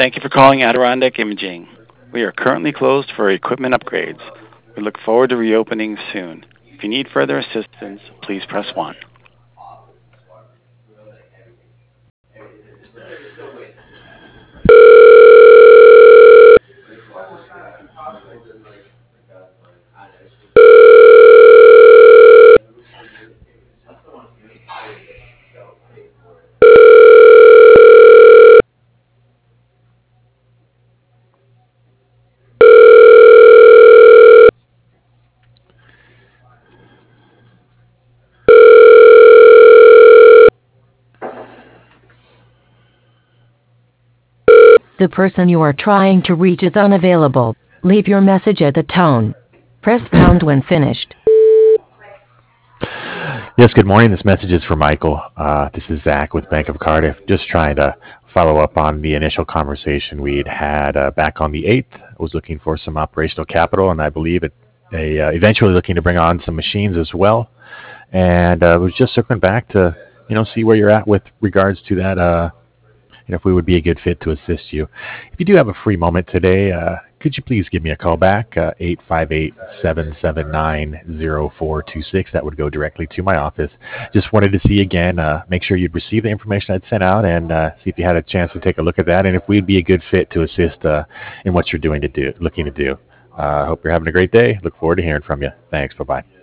Thank you for calling Adirondack Imaging. We are currently closed for equipment upgrades. We look forward to reopening soon. If you need further assistance, please press 1. The person you are trying to reach is unavailable. Leave your message at the tone. Press pound when finished. Yes, good morning. This message is for Michael. This is Zach with Bank of Cardiff. Just trying to follow up on the initial conversation we'd had back on the 8th. I was looking for some operational capital, and I believe they eventually looking to bring on some machines as well. And was just circling back to, see where you're at with regards to that, if we would be a good fit to assist you. If you do have a free moment today, could you please give me a call back, 858-779-0426. That would go directly to my office. Just wanted to see again, make sure you'd receive the information I'd sent out and see if you had a chance to take a look at that and if we'd be a good fit to assist in what you're looking to do. I hope you're having a great day. Look forward to hearing from you. Thanks. Bye-bye.